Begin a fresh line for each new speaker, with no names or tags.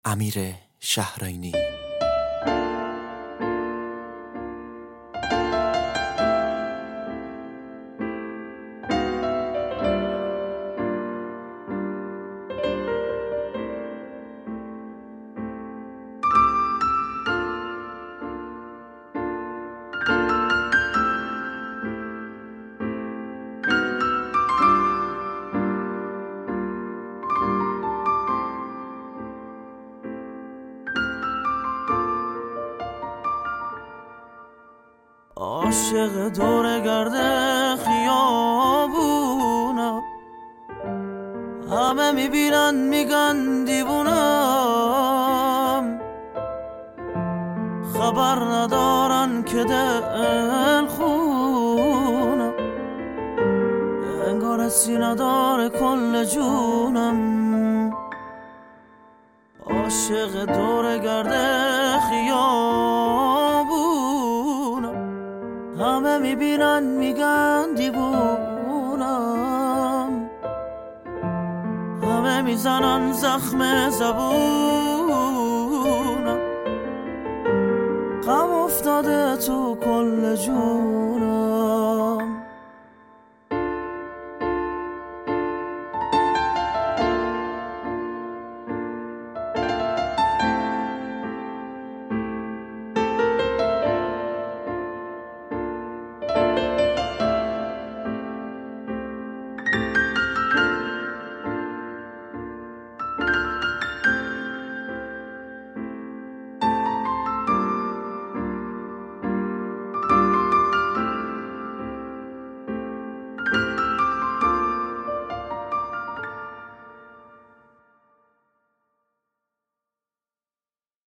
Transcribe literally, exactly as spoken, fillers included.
امیر شهرینی.
عاشق دور گرده خیابونم، همه میبینن میگن دیوونم، خبر ندارن که دل خونم، انگار سینه داره کل جونم. عاشق دور گرده خیابونم، همه میبینن میگن دیوونم، همه میزنن زخم زبونم، غم افتاده تو کل جونم.